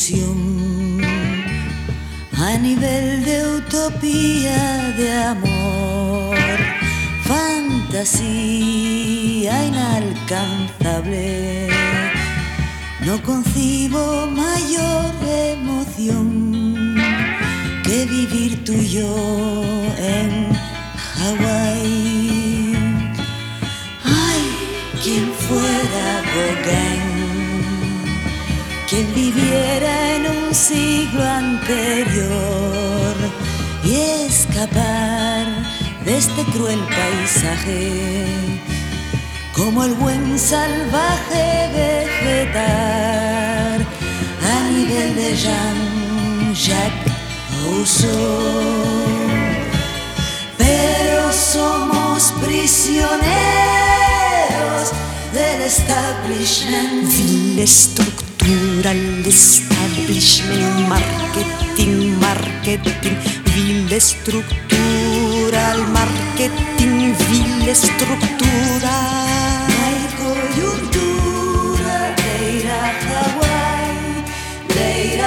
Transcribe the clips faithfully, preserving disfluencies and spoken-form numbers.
ilusión, a nivel de utopía de amor, fantasía inalcanzable. No concibo mayor emoción que vivir tú y yo en Hawái. Ay, quien fuera Gauguin, quien viviera en un siglo anterior y escapar de este cruel paisaje, como el buen salvaje vegetar a nivel de Jean-Jacques Rousseau. Pero somos prisioneros del establishment. Vil estructura, el establishment, marketing, marketing, vil estructura, el marketing, vil estructura. Hay coyuntura de ir a Hawái, de ir a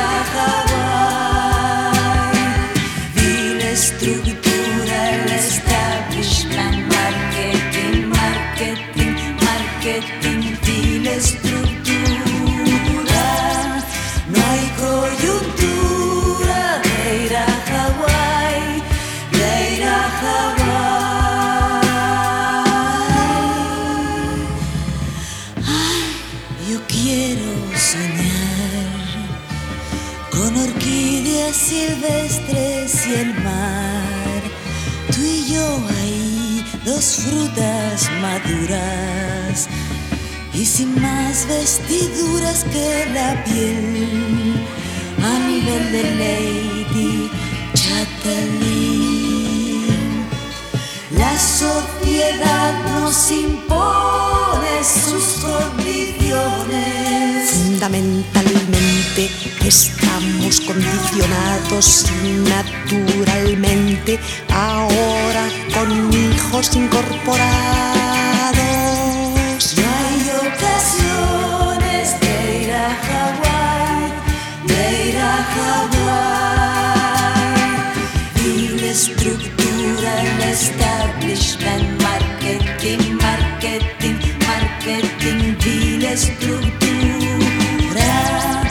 Hawái. Vil estructura, el establishment, marketing, marketing, marketing, vil estructura. No hay coyuntura de ir a Hawái, de ir a Hawái. Ay, yo quiero soñar con orquídeas silvestres y el mar. Tú y yo ahí, dos frutas maduras y sin más vestiduras que la piel, a nivel de Lady Chatelaine. La sociedad nos impone sus condiciones. Fundamentalmente estamos condicionados naturalmente, ahora con hijos incorporados. No hay ocasiones de ir a Hawái, de ir a Hawái. Vil estructura, el establishment, marketing, marketing, marketing, vil estructura.